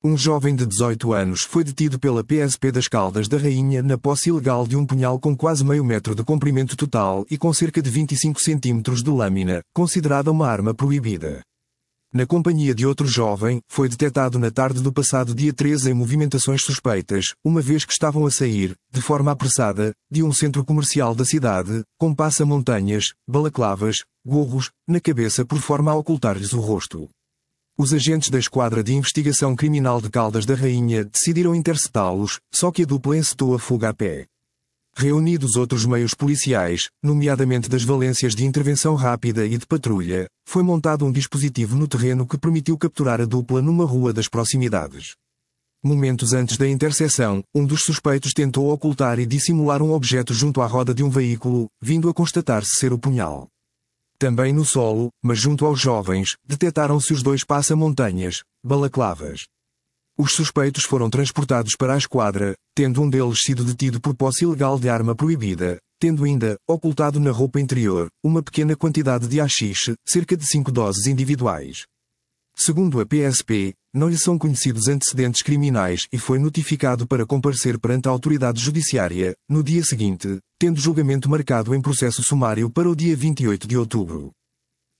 Um jovem de 18 anos foi detido pela PSP das Caldas da Rainha na posse ilegal de um punhal com quase meio metro de comprimento total e com cerca de 25 centímetros de lâmina, considerada uma arma proibida. Na companhia de outro jovem, foi detectado na tarde do passado dia 13 em movimentações suspeitas, uma vez que estavam a sair, de forma apressada, de um centro comercial da cidade, com passa-montanhas, balaclavas, gorros, na cabeça por forma a ocultar-lhes o rosto. Os agentes da Esquadra de Investigação Criminal de Caldas da Rainha decidiram interceptá-los, só que a dupla encetou a fuga a pé. Reunidos outros meios policiais, nomeadamente das valências de intervenção rápida e de patrulha, foi montado um dispositivo no terreno que permitiu capturar a dupla numa rua das proximidades. Momentos antes da interseção, um dos suspeitos tentou ocultar e dissimular um objeto junto à roda de um veículo, vindo a constatar-se ser o punhal. Também no solo, mas junto aos jovens, detetaram-se os dois passa-montanhas, balaclavas. Os suspeitos foram transportados para a esquadra, tendo um deles sido detido por posse ilegal de arma proibida, tendo ainda, ocultado na roupa interior, uma pequena quantidade de haxixe, cerca de 5 doses individuais. Segundo a PSP, não lhe são conhecidos antecedentes criminais e foi notificado para comparecer perante a autoridade judiciária, no dia seguinte, tendo julgamento marcado em processo sumário para o dia 28 de outubro.